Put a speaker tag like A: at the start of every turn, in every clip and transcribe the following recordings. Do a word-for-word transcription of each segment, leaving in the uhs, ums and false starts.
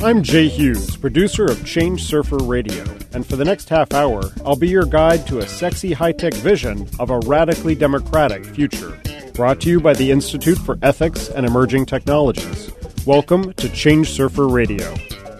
A: I'm Jay Hughes, producer of Change Surfer Radio, and for the next half hour, I'll be your guide to a sexy high-tech vision of a radically democratic future. Brought to you by the Institute for Ethics and Emerging Technologies. Welcome to Change Surfer Radio.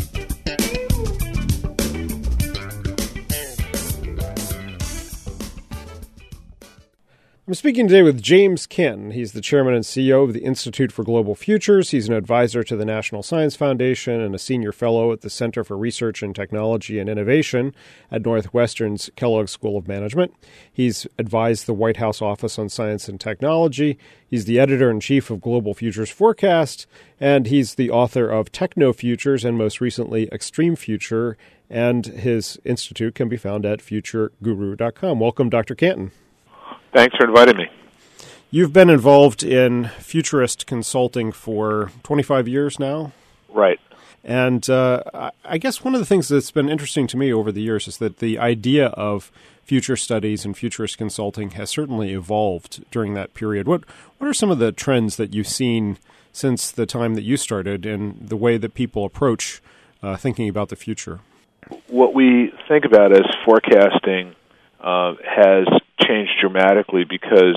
A: I'm speaking today with James Canton. He's the chairman and C E O of the Institute for Global Futures. He's an advisor to the National Science Foundation and a senior fellow at the Center for Research in Technology and Innovation at Northwestern's Kellogg School of Management. He's advised the White House Office on Science and Technology. He's the editor-in-chief of Global Futures Forecast, and he's the author of Techno Futures and most recently Extreme Future, and his institute can be found at future guru dot com. Welcome, Doctor Canton.
B: Thanks for inviting me.
A: You've been involved in futurist consulting for twenty-five years now?
B: Right.
A: And uh, I guess one of the things that's been interesting to me over the years is that the idea of future studies and futurist consulting has certainly evolved during that period. What what are some of the trends that you've seen since the time that you started in the way that people approach uh, thinking about the future?
B: What we think about as forecasting uh, has changed dramatically because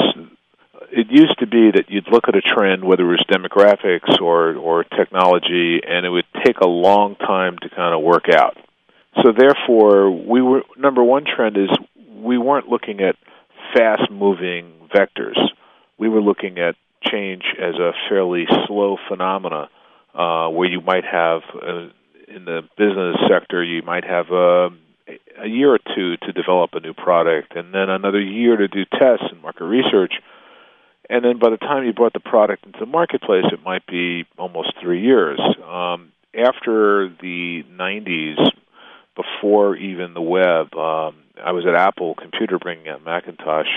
B: it used to be that you'd look at a trend, whether it was demographics or, or technology, and it would take a long time to kind of work out. So therefore, we were number one trend is we weren't looking at fast-moving vectors. We were looking at change as a fairly slow phenomena uh, where you might have, uh, in the business sector, you might have a a year or two to develop a new product, and then another year to do tests and market research. And then by the time you brought the product into the marketplace, it might be almost three years. Um, after the nineties, before even the web, um, I was at Apple Computer bringing out Macintosh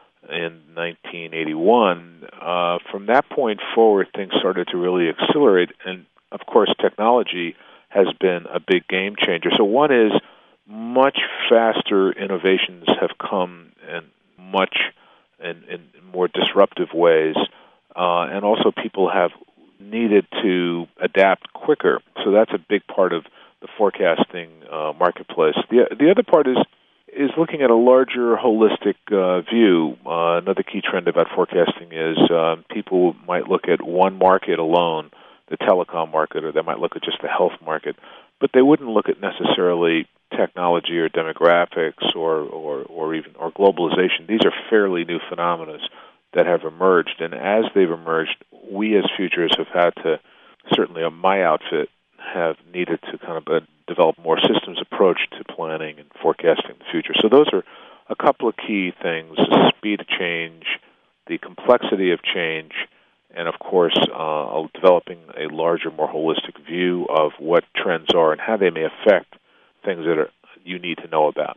B: in nineteen eighty-one. Uh, from that point forward, things started to really accelerate, and of course, technology has been a big game changer. So one is much faster innovations have come in much in, in more disruptive ways, uh, and also people have needed to adapt quicker. So that's a big part of the forecasting uh, marketplace. The the other part is is looking at a larger holistic uh, view. Uh, another key trend about forecasting is uh, people might look at one market alone, the telecom market, or they might look at just the health market, but they wouldn't look at necessarily technology or demographics or, or, or even or globalization. These are fairly new phenomena that have emerged, and as they've emerged, we as futurists have had to, certainly on my outfit, have needed to kind of uh, develop more systems approach to planning and forecasting the future. So those are a couple of key things: the speed of change, the complexity of change, and of course, uh, developing a larger, more holistic view of what trends are and how they may affect things that are, you need to know about.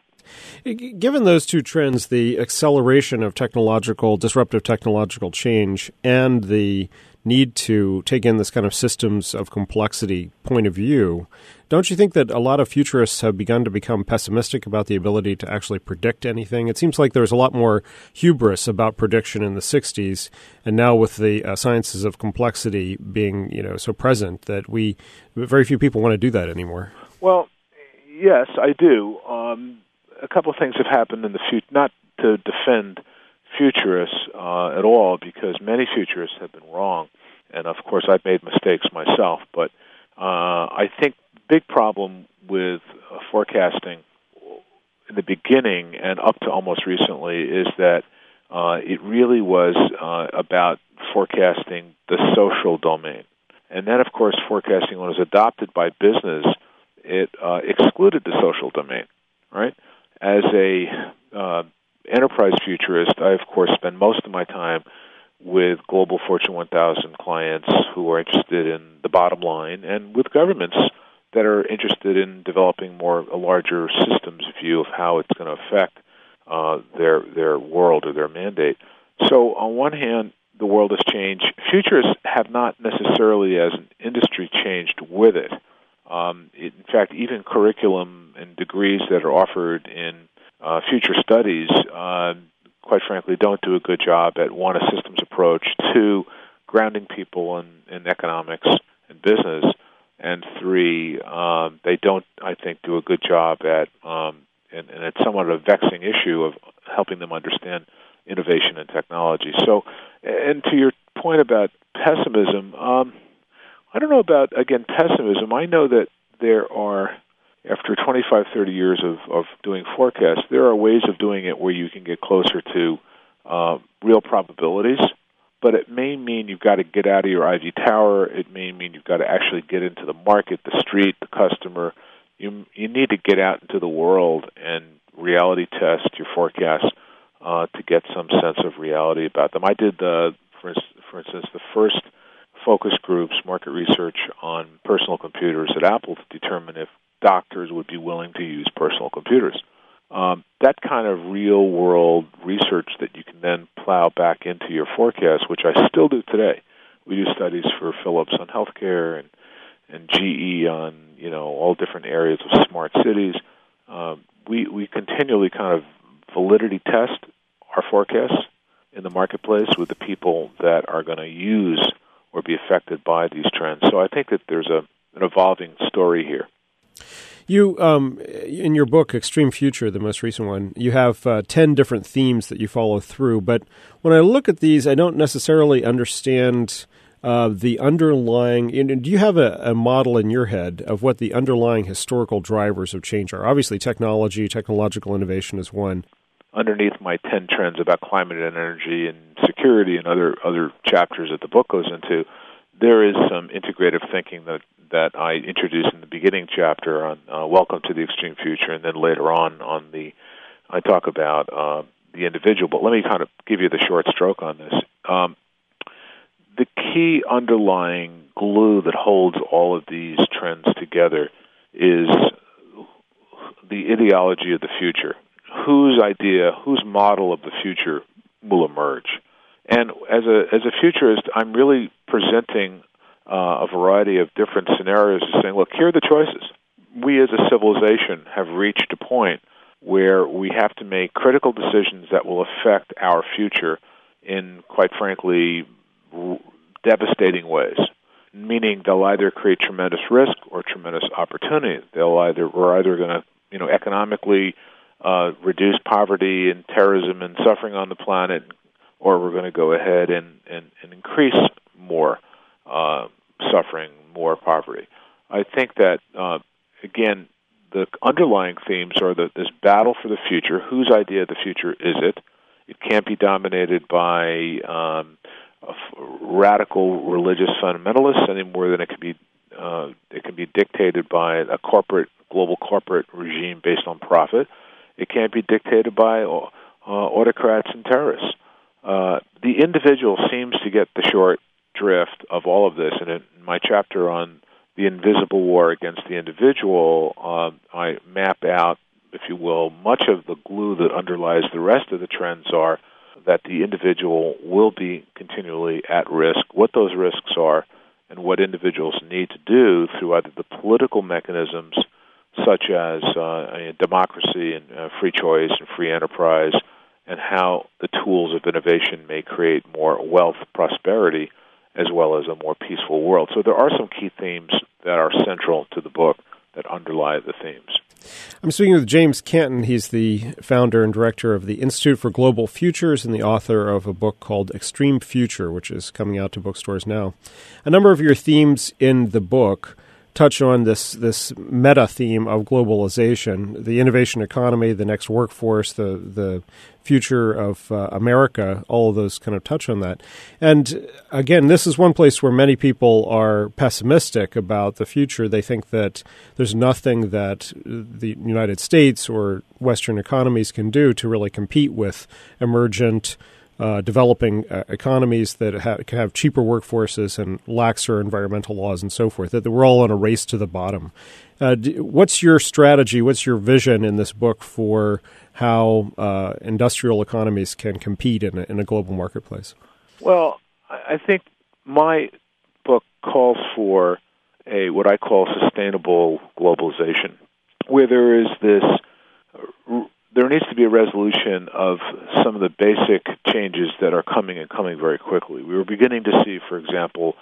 A: Given those two trends, the acceleration of technological, disruptive technological change and the need to take in this kind of systems of complexity point of view, don't you think that a lot of futurists have begun to become pessimistic about the ability to actually predict anything? It seems like there was a lot more hubris about prediction in the sixties, and now with the uh, sciences of complexity being, you know, so present that we very few people want to do that anymore.
B: Well, yes, I do. Um, a couple of things have happened in the future, not to defend futurists uh, at all, because many futurists have been wrong, and of course I've made mistakes myself, but uh, I think the big problem with uh, forecasting in the beginning and up to almost recently is that uh, it really was uh, about forecasting the social domain. And then, of course, forecasting, when it was adopted by business, it uh, excluded the social domain, right? As a uh, enterprise futurist, I, of course, spend most of my time with global Fortune one thousand clients who are interested in the bottom line, and with governments that are interested in developing more a larger systems view of how it's going to affect uh, their their world or their mandate. So on one hand, the world has changed. Futurists have not necessarily, as an industry, changed with it. Um, it in fact, even curriculum and degrees that are offered in uh, future studies, uh, quite frankly, don't do a good job at, one, a systems approach, two, grounding people in, in economics and business. and three, um, they don't, I think, do a good job at, um, and, and it's somewhat a vexing issue of helping them understand innovation and technology. So, and to your point about pessimism, um, I don't know about, again, pessimism. I know that there are, after twenty-five, thirty years of, of doing forecasts, there are ways of doing it where you can get closer to uh, real probabilities, but it may mean you've got to get out of your ivory tower. It may mean you've got to actually get into the market, the street, the customer. You you need to get out into the world and reality test your forecasts uh, to get some sense of reality about them. I did, the, for, for instance, the first focus groups, market research on personal computers at Apple to determine if doctors would be willing to use personal computers. Um, that kind of real-world research that you can then plow back into your forecast, which I still do today. We do studies for Philips on healthcare and, and G E on, you know, all different areas of smart cities. Um, we, we continually kind of validity test our forecasts in the marketplace with the people that are going to use or be affected by these trends. So I think that there's a an evolving story here.
A: You, um, in your book, Extreme Future, the most recent one, you have uh, ten different themes that you follow through. But when I look at these, I don't necessarily understand uh, the underlying... You know, do you have a, a model in your head of what the underlying historical drivers of change are? Obviously, technology, technological innovation is one.
B: Underneath my ten trends about climate and energy and security and other other chapters that the book goes into, there is some integrative thinking that, that I introduced in the beginning chapter on uh, Welcome to the Extreme Future, and then later on on the I talk about uh, the individual. But let me kind of give you the short stroke on this. Um, the key underlying glue that holds all of these trends together is the ideology of the future. Whose idea, whose model of the future will emerge? And as a as a futurist, I'm really presenting uh, a variety of different scenarios, saying, look, here are the choices. We as a civilization have reached a point where we have to make critical decisions that will affect our future in, quite frankly, r- devastating ways, meaning they'll either create tremendous risk or tremendous opportunity. They'll either, we're either going to, you know, economically Uh, reduce poverty and terrorism and suffering on the planet, or we're going to go ahead and, and, and increase more uh, suffering, more poverty. I think that, uh, again, the underlying themes are the, this battle for the future. Whose idea of the future is it? It can't be dominated by um, a f- radical religious fundamentalists any more than it can be. Uh, it can be dictated by a corporate, global corporate regime based on profit. It can't be dictated by uh, autocrats and terrorists. Uh, the individual seems to get the short drift of all of this. And in my chapter on the invisible war against the individual, uh, I map out, if you will, much of the glue that underlies the rest of the trends are that the individual will be continually at risk, what those risks are, and what individuals need to do through either the political mechanisms such as uh, democracy and uh, free choice and free enterprise, and how the tools of innovation may create more wealth, prosperity, as well as a more peaceful world. So there are some key themes that are central to the book that underlie the themes.
A: I'm speaking with James Canton. He's the founder and director of the Institute for Global Futures and the author of a book called Extreme Future, which is coming out to bookstores now. A number of your themes in the book touch on this this meta theme of globalization, the innovation economy, the next workforce, the the future of uh, America, all of those kind of touch on that. And again, this is one place where many people are pessimistic about the future. They think that there's nothing that the United States or Western economies can do to really compete with emergent Uh, developing uh, economies that ha- can have cheaper workforces and laxer environmental laws and so forth, that we're all on a race to the bottom. Uh, d- what's your strategy, what's your vision in this book for how uh, industrial economies can compete in a, in a global marketplace?
B: Well, I think my book calls for a what I call sustainable globalization, where there is this uh, there needs to be a resolution of some of the basic changes that are coming and coming very quickly. We were beginning to see, for example,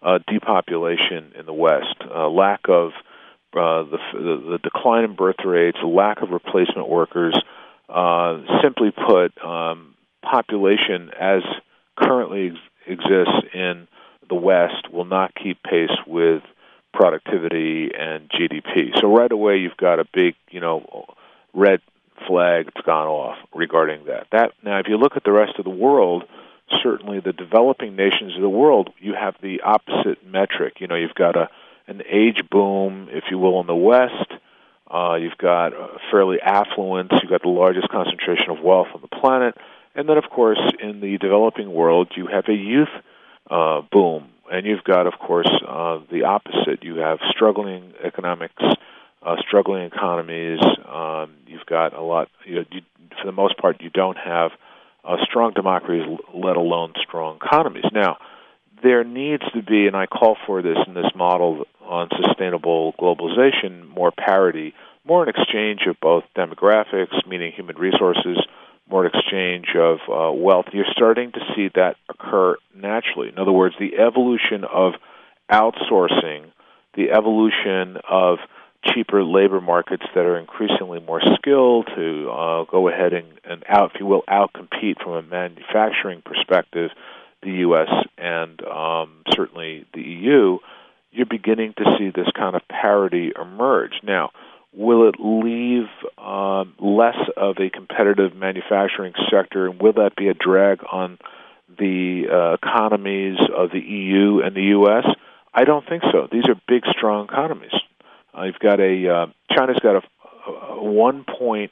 B: uh, depopulation in the West, uh, lack of uh, the, the the decline in birth rates, lack of replacement workers. Uh, simply put, um, population as currently ex- exists in the West will not keep pace with productivity and G D P. So right away, you've got a big, you know, red flag that's gone off regarding that. That now, if you look at the rest of the world, certainly the developing nations of the world, you have the opposite metric. You know, you've got a an age boom, if you will, in the West. Uh, you've got fairly affluence. You've got the largest concentration of wealth on the planet. And then, of course, in the developing world, you have a youth uh, boom. And you've got, of course, uh, the opposite. You have struggling economics, uh, struggling economies. Um, you've got a lot, you know, you, for the most part, you don't have uh, strong democracies, let alone strong economies. Now, there needs to be, and I call for this in this model on sustainable globalization, more parity, more an exchange of both demographics, meaning human resources, more exchange of uh, wealth. You're starting to see that occur naturally. In other words, the evolution of outsourcing, the evolution of cheaper labor markets that are increasingly more skilled to uh, go ahead and, and out, if you will, outcompete from a manufacturing perspective the U S and um, certainly the E U, you're beginning to see this kind of parity emerge. Now, will it leave um, less of a competitive manufacturing sector, and will that be a drag on the uh, economies of the E U and the U S? I don't think so. These are big, strong economies. Uh, you've got a uh, China's got a, a one point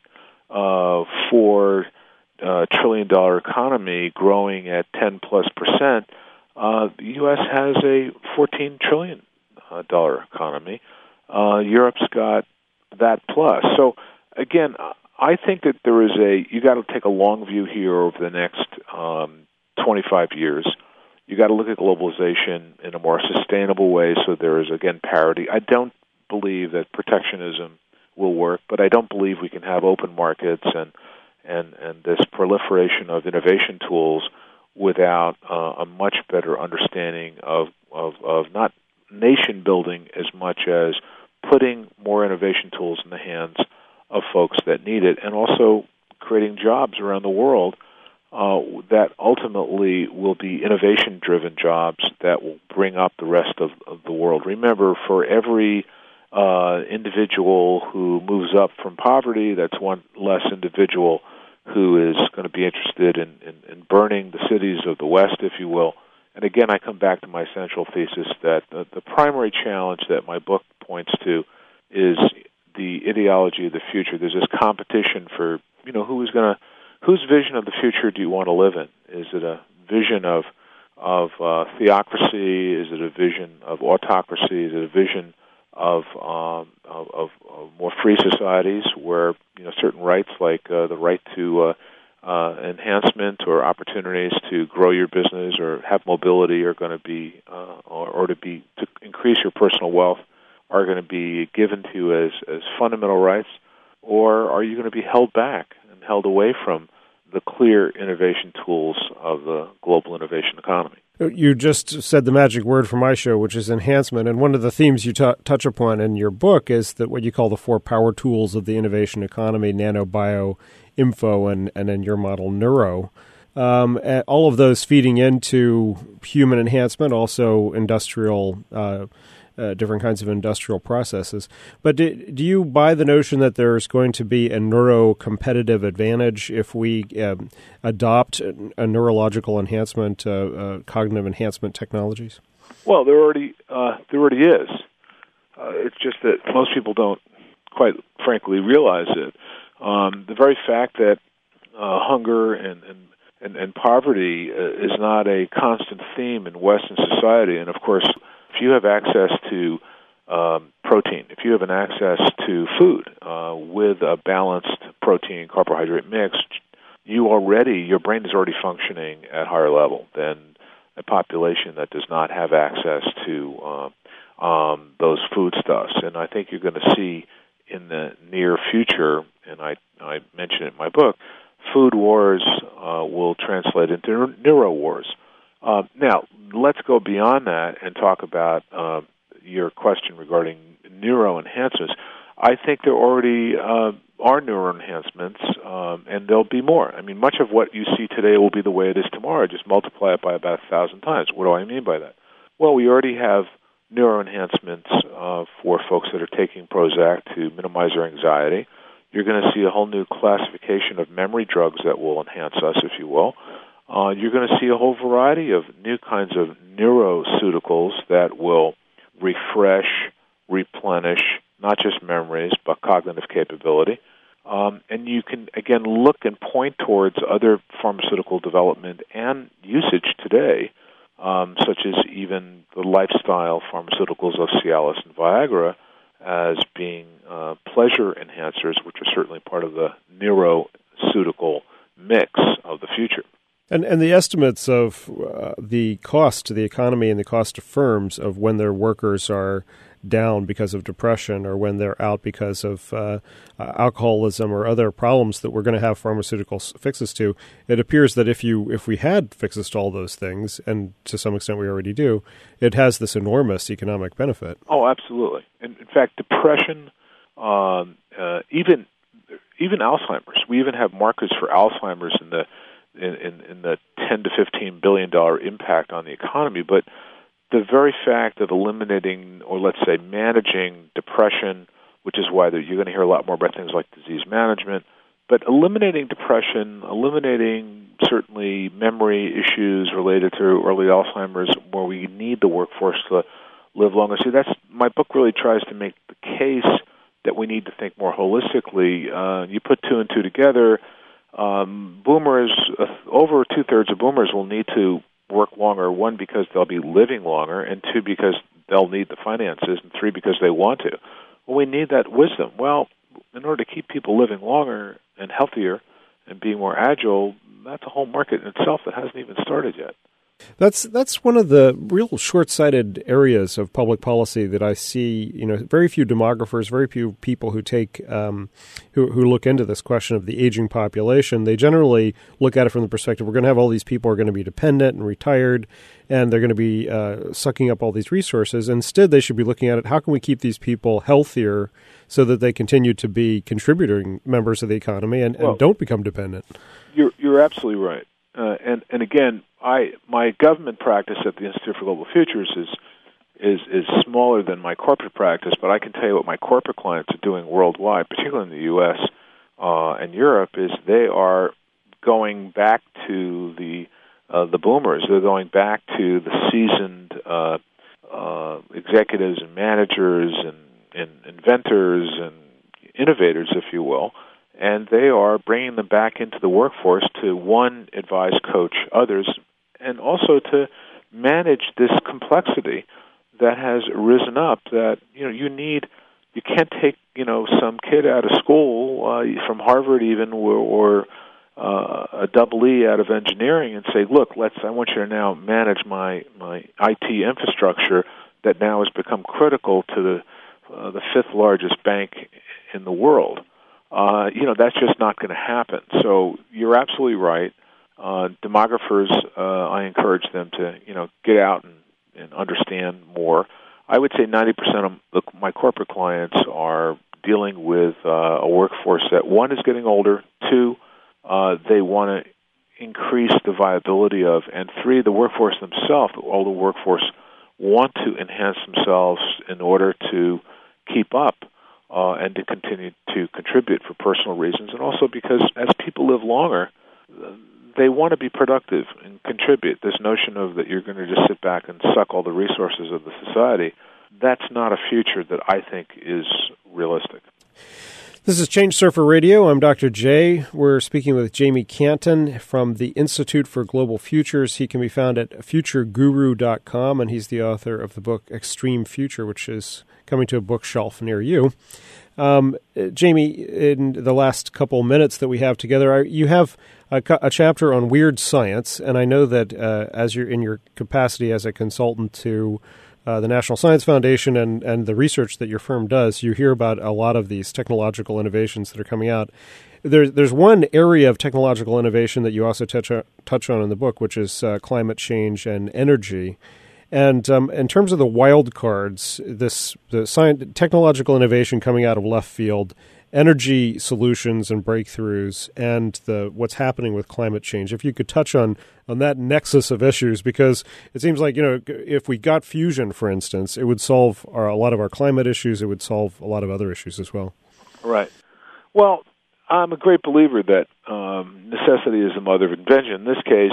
B: four uh, trillion dollar economy growing at ten plus percent. Uh, the U S has a fourteen trillion dollar economy. Uh, Europe's got that plus. So again, I think that there is a, you got to take a long view here over the next um, twenty-five years. You got to look at globalization in a more sustainable way so there is, again, parity. I don't believe that protectionism will work, but I don't believe we can have open markets and and, and this proliferation of innovation tools without uh, a much better understanding of, of, of not nation building as much as putting more innovation tools in the hands of folks that need it, and also creating jobs around the world uh, that ultimately will be innovation-driven jobs that will bring up the rest of, of the world. Remember, for every uh, individual who moves up from poverty, that's one less individual who is going to be interested in, in, in burning the cities of the West, if you will. And again, I come back to my central thesis that the, the primary challenge that my book points to is the ideology of the future. There's this competition for, you know, who is going to, whose vision of the future do you want to live in? Is it a vision of of uh, theocracy? Is it a vision of autocracy? Is it a vision of, um, of, of, of more free societies where, you know, certain rights like uh, the right to uh, uh, enhancement or opportunities to grow your business or have mobility are going to be, uh, or, or to be to increase your personal wealth are going to be given to you as, as fundamental rights, or are you going to be held back and held away from the clear innovation tools of the global innovation economy?
A: You just said the magic word for my show, which is enhancement. And one of the themes you t- touch upon in your book is that what you call the four power tools of the innovation economy: nano, bio, info, and, and in your model, neuro. Um, all of those feeding into human enhancement, also industrial uh Uh, different kinds of industrial processes. But do, do you buy the notion that there's going to be a neuro-competitive advantage if we um, adopt a, a neurological enhancement, uh, uh, cognitive enhancement technologies?
B: Well, there already uh, there already is. Uh, it's just that most people don't, quite frankly, realize it. Um, the very fact that uh, hunger and, and, and, and poverty uh, is not a constant theme in Western society, and of course, if you have access to um, protein, if you have an access to food uh, with a balanced protein carbohydrate mix, you already your brain is already functioning at higher level than a population that does not have access to um, um, those foodstuffs. And I think you're going to see in the near future, and I I mention it in my book, food wars uh, will translate into neuro wars. Uh, now, let's go beyond that and talk about uh, your question regarding neuro enhancements. I think there already uh, are neuro enhancements, um, and there'll be more. I mean, much of what you see today will be the way it is tomorrow. Just multiply it by about a thousand times. What do I mean by that? Well, we already have neuro enhancements uh, for folks that are taking Prozac to minimize their anxiety. You're going to see a whole new classification of memory drugs that will enhance us, if you will. Uh, you're going to see a whole variety of new kinds of neuroceuticals that will refresh, replenish, not just memories, but cognitive capability. Um, and you can, again, look and point towards other pharmaceutical development and usage today, um, such as even the lifestyle pharmaceuticals of Cialis and Viagra as being uh, pleasure enhancers, which are certainly part of the neuroceutical mix of the future.
A: And and the estimates of uh, the cost to the economy and the cost to firms of when their workers are down because of depression or when they're out because of uh, uh, alcoholism or other problems that we're going to have pharmaceutical fixes to, it appears that if you if we had fixes to all those things, and to some extent we already do, it has this enormous economic benefit.
B: Oh, absolutely. And in fact, depression, um, uh, even even Alzheimer's, we even have markers for Alzheimer's in the in, in, in the ten to fifteen billion dollar impact on the economy, but the very fact of eliminating, or let's say managing depression, which is why you're going to hear a lot more about things like disease management, but eliminating depression, eliminating certainly memory issues related to early Alzheimer's, where we need the workforce to live longer. See, that's my book really tries to make the case that we need to think more holistically. Uh, you put two and two together, um, boomers, uh, over two-thirds of boomers will need to work longer, one, because they'll be living longer, and two, because they'll need the finances, and three, because they want to. Well, we need that wisdom. Well, in order to keep people living longer and healthier and being more agile, that's a whole market in itself that hasn't even started yet.
A: That's that's one of the real short-sighted areas of public policy that I see. You know, very few demographers, very few people who take um, who who look into this question of the aging population. They generally look at it from the perspective: we're going to have all these people who are going to be dependent and retired, and they're going to be uh, sucking up all these resources. Instead, they should be looking at it: how can we keep these people healthier so that they continue to be contributing members of the economy and, and well, don't become dependent?
B: You're you're absolutely right. Uh, and and again, I my government practice at the Institute for Global Futures is is is smaller than my corporate practice, but I can tell you what my corporate clients are doing worldwide, particularly in the U S uh, and Europe, is they are going back to the uh, the boomers. They're going back to the seasoned uh, uh, executives and managers and, and inventors and innovators, if you will. And they are bringing them back into the workforce to, one, advise, coach others, and also to manage this complexity that has risen up that, you know, you need, you can't take, you know, some kid out of school, uh, from Harvard even, or, or uh, a double E out of engineering and say, look, let's, I want you to now manage my, my I T infrastructure that now has become critical to the, uh, the fifth largest bank in the world. Uh, you know, that's just not going to happen. So you're absolutely right. Uh, demographers, uh, I encourage them to, you know, get out and, and understand more. I would say ninety percent of the, my corporate clients are dealing with uh, a workforce that, one, is getting older, two, uh, they want to increase the viability of, and three, the workforce themselves, the older workforce, want to enhance themselves in order to keep up. Uh, and to continue to contribute for personal reasons, and also because as people live longer, they want to be productive and contribute. This notion of that you're going to just sit back and suck all the resources of the society, that's not a future that I think is realistic.
A: This is Change Surfer Radio. I'm Doctor J. We're speaking with Jamie Canton from the Institute for Global Futures. He can be found at future guru dot com, and he's the author of the book Extreme Future, which is coming to a bookshelf near you. Um, Jamie, in the last couple minutes that we have together, you have a, a chapter on weird science, and I know that uh, as you're in your capacity as a consultant to uh, the National Science Foundation and, and the research that your firm does, you hear about a lot of these technological innovations that are coming out. there's there's one area of technological innovation that you also touch on, touch on in the book, which is uh, climate change and energy. And um, in terms of the wild cards, this the science, technological innovation coming out of left field, energy solutions and breakthroughs, and the what's happening with climate change. If you could touch on, on that nexus of issues, because it seems like, you know, if we got fusion, for instance, it would solve our, a lot of our climate issues. It would solve a lot of other issues as well.
B: Right. Well, I'm a great believer that um, necessity is the mother of invention. In this case,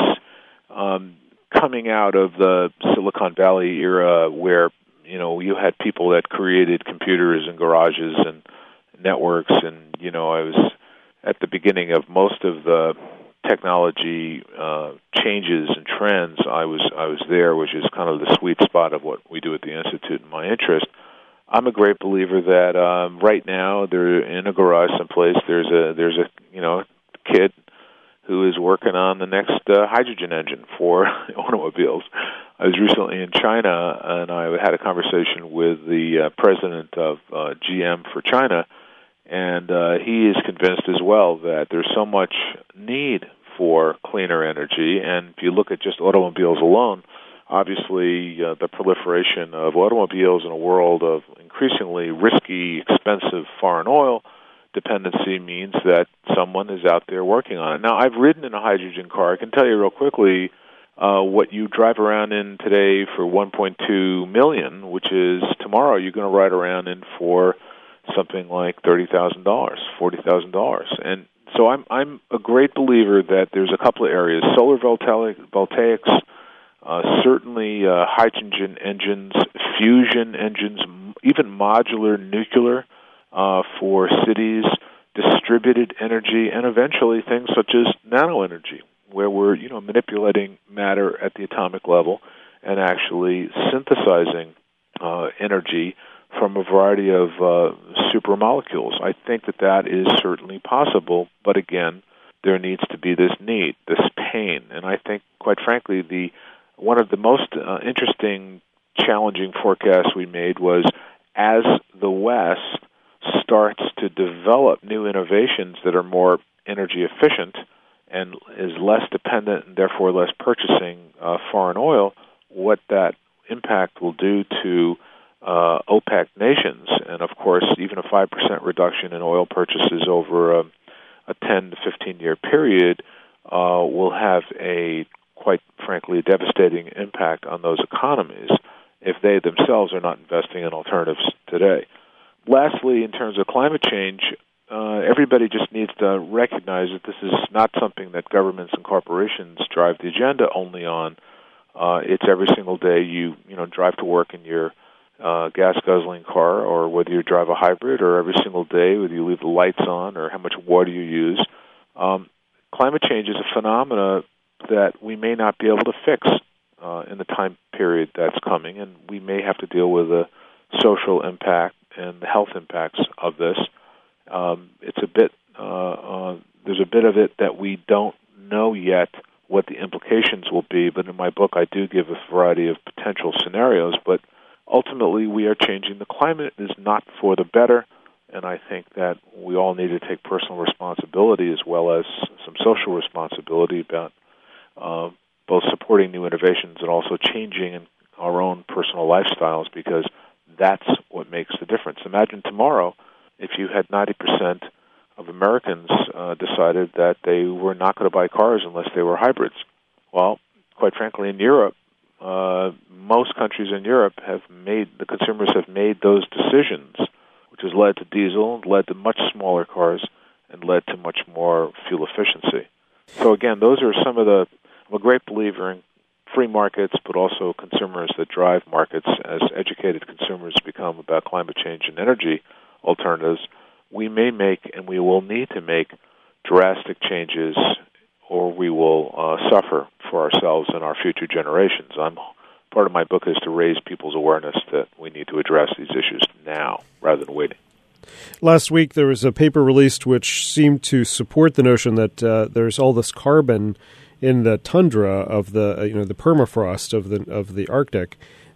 B: um, coming out of the Silicon Valley era where, you know, you had people that created computers and garages and networks, and, you know, I was at the beginning of most of the technology uh, changes and trends. I was I was there, which is kind of the sweet spot of what we do at the Institute and my interest. I'm a great believer that um, right now they're in a garage someplace. There's a there's a you know kid who is working on the next uh, hydrogen engine for automobiles. I was recently in China, and I had a conversation with the uh, president of uh, G M for China, and uh, he is convinced as well that there's so much need for cleaner energy. And if you look at just automobiles alone, obviously uh, the proliferation of automobiles in a world of increasingly risky, expensive foreign oil dependency means that someone is out there working on it. Now, I've ridden in a hydrogen car. I can tell you real quickly uh, what you drive around in today for one point two million dollars, which is tomorrow you're going to ride around in for something like thirty thousand dollars, forty thousand dollars. And so I'm I'm a great believer that there's a couple of areas: solar voltaic, voltaics, uh, certainly uh, hydrogen engines, fusion engines, even modular nuclear uh, for cities, distributed energy, and eventually things such as nanoenergy, where we're you know manipulating matter at the atomic level and actually synthesizing uh, energy from a variety of uh, supermolecules. I think that that is certainly possible, but again, there needs to be this need, this pain. And I think, quite frankly, the one of the most uh, interesting, challenging forecasts we made was as the West starts to develop new innovations that are more energy efficient and is less dependent and therefore less purchasing uh, foreign oil, what that impact will do to Uh, OPEC nations, and of course, even a five percent reduction in oil purchases over a, a ten to fifteen year period uh, will have a, quite frankly, a devastating impact on those economies if they themselves are not investing in alternatives today. Lastly, in terms of climate change, uh, everybody just needs to recognize that this is not something that governments and corporations drive the agenda only on. Uh, it's every single day you you know drive to work in your Uh, gas-guzzling car, or whether you drive a hybrid, or every single day, whether you leave the lights on, or how much water you use. Um, climate change is a phenomena that we may not be able to fix uh, in the time period that's coming, and we may have to deal with the social impact and the health impacts of this. Um, it's a bit, uh, uh, there's a bit of it that we don't know yet what the implications will be, but in my book I do give a variety of potential scenarios, but ultimately, we are changing the climate. It is not for the better, and I think that we all need to take personal responsibility as well as some social responsibility about uh, both supporting new innovations and also changing our own personal lifestyles, because that's what makes the difference. Imagine tomorrow if you had ninety percent of Americans uh, decided that they were not going to buy cars unless they were hybrids. Well, quite frankly, in Europe, Uh, most countries in Europe have made, the consumers have made those decisions, which has led to diesel, led to much smaller cars, and led to much more fuel efficiency. So again, those are some of the, I'm a great believer in free markets, but also consumers that drive markets. As educated consumers become about climate change and energy alternatives, we may make, and we will need to make, drastic changes, or we will uh, suffer for ourselves and our future generations. I'm, part of my book is to raise people's awareness that we need to address these issues now rather than waiting.
A: Last week there was a paper released which seemed to support the notion that uh, there's all this carbon in the tundra of the uh, you know the permafrost of the of the Arctic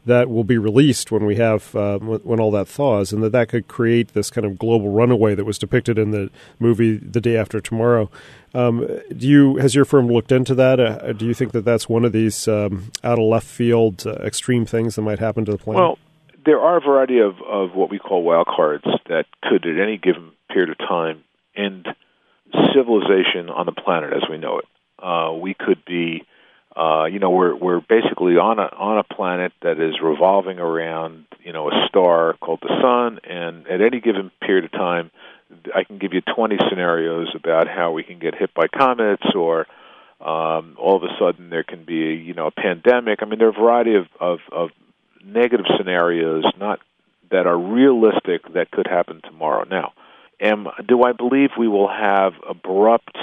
A: that will be released when we have uh, when all that thaws, and that that could create this kind of global runaway that was depicted in the movie The Day After Tomorrow. Um, do you has your firm looked into that? Uh, do you think that that's one of these um, out of left field uh, extreme things that might happen to the planet?
B: Well, there are a variety of, of what we call wild cards that could, at any given period of time, end civilization on the planet as we know it. Uh, we could be Uh, you know, we're we're basically on a on a planet that is revolving around, you know, a star called the sun, and at any given period of time, I can give you twenty scenarios about how we can get hit by comets, or um, all of a sudden there can be, you know, a pandemic. I mean, there are a variety of, of, of negative scenarios, not that are realistic, that could happen tomorrow. Now, am do I believe we will have abrupt,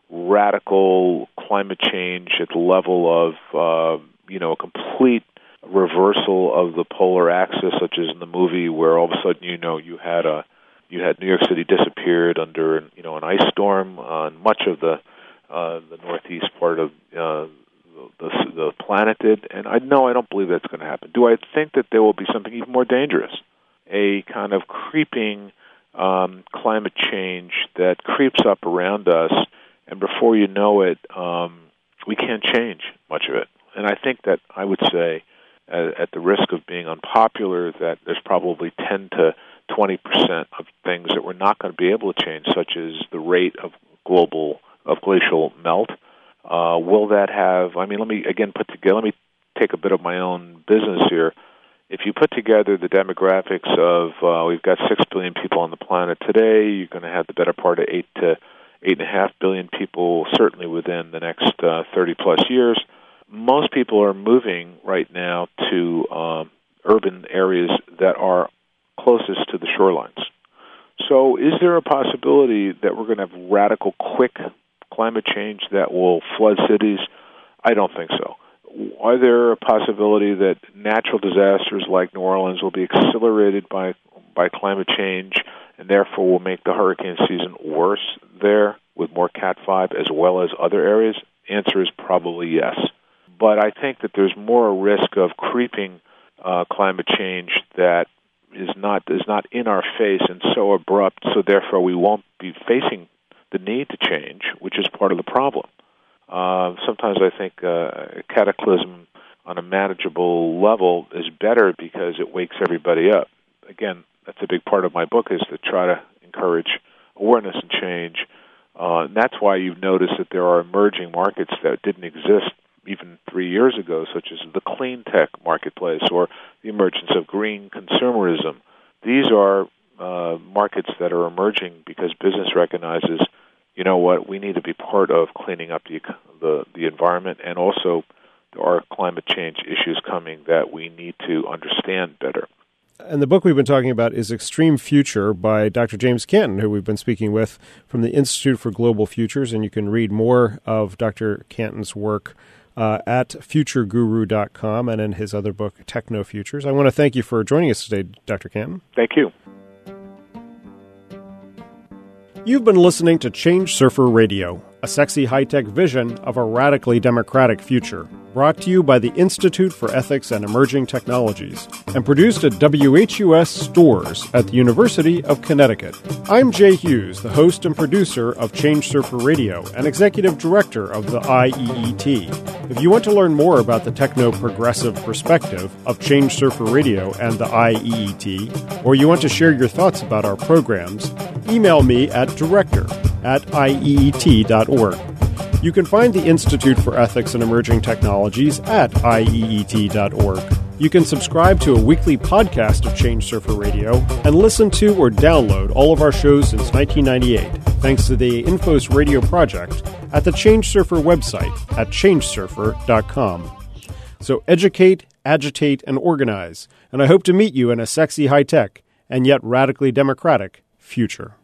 B: radical climate change at the level of, uh, you know, a complete reversal of the polar axis, such as in the movie, where all of a sudden, you know, you had a you had New York City disappeared under, you know, an ice storm on much of the uh, the northeast part of uh, the, the planet did, and I no, I don't believe that's going to happen. Do I think that there will be something even more dangerous, a kind of creeping um, climate change that creeps up around us? And before you know it, um, we can't change much of it. And I think that I would say, at, at the risk of being unpopular, that there's probably ten to twenty percent of things that we're not going to be able to change, such as the rate of global of glacial melt. Uh, will that have? I mean, let me again put together. Let me take a bit of my own business here. If you put together the demographics of, uh, we've got six billion people on the planet today. You're going to have the better part of eight to eight and a half billion people, certainly within the next uh, thirty plus years. Most people are moving right now to um, urban areas that are closest to the shorelines. So is there a possibility that we're going to have radical, quick climate change that will flood cities? I don't think so. Are there a possibility that natural disasters like New Orleans will be accelerated by by climate change, and therefore will make the hurricane season worse there with more Cat five as well as other areas? Answer is probably yes. But I think that there's more risk of creeping uh, climate change that is not is not in our face and so abrupt, so therefore we won't be facing the need to change, which is part of the problem. Uh, sometimes I think uh, a cataclysm on a manageable level is better because it wakes everybody up. Again, that's a big part of my book, is to try to encourage awareness and change. Uh, and that's why you've noticed that there are emerging markets that didn't exist even three years ago, such as the clean tech marketplace or the emergence of green consumerism. These are uh, markets that are emerging because business recognizes, you know what, we need to be part of cleaning up the the, the environment, and also there are climate change issues coming that we need to understand better.
A: And the book we've been talking about is Extreme Future by Doctor James Canton, who we've been speaking with from the Institute for Global Futures. And you can read more of Doctor Canton's work uh, at future guru dot com and in his other book, Techno Futures. I want to thank you for joining us today, Doctor Canton.
B: Thank you.
A: You've been listening to Change Surfer Radio, a sexy high-tech vision of a radically democratic future, brought to you by the Institute for Ethics and Emerging Technologies, and produced at W H U S Stores at the University of Connecticut. I'm Jay Hughes, the host and producer of Change Surfer Radio and executive director of the I E E T. If you want to learn more about the techno-progressive perspective of Change Surfer Radio and the I E E T, or you want to share your thoughts about our programs, email me at director at I E E T dot org. You can find the Institute for Ethics and Emerging Technologies at I E E T dot org. You can subscribe to a weekly podcast of Change Surfer Radio and listen to or download all of our shows since nineteen ninety-eight, thanks to the Infos Radio Project at the Change Surfer website at change surfer dot com. So educate, agitate, and organize, and I hope to meet you in a sexy, high-tech, and yet radically democratic future.